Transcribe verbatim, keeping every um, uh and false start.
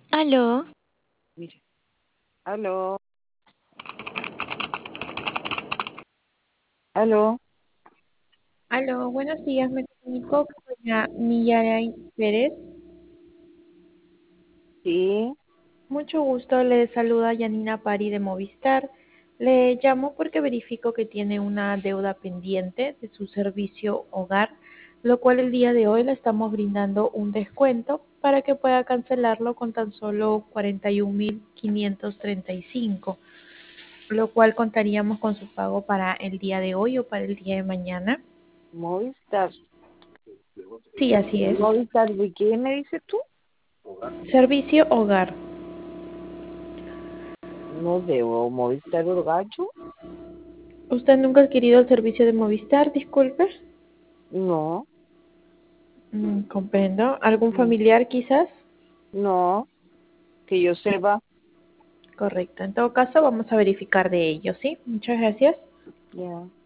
Aló, Mira, aló, aló, Aló, buenos días, me comunico con doña Millaray Pérez. sí, Mucho gusto, le saluda Yanina Pari de Movistar. Le llamo porque verifico que tiene una deuda pendiente de su servicio hogar, lo cual el día de hoy le estamos brindando un descuento para que pueda cancelarlo con tan solo cuarenta y un mil quinientos treinta y cinco, lo cual contaríamos con su pago para el día de hoy o para el día de mañana. Movistar. Sí, así es. ¿Movistar de qué me dices tú? Servicio hogar. No debo Movistar Orgacho. ¿Usted nunca ha adquirido el servicio de Movistar? Disculpe. No, Mm, comprendo. ¿Algún no, familiar quizás? no, que yo sepa. Correcto. En todo caso, vamos a verificar de ello, ¿sí? Muchas gracias. Ya.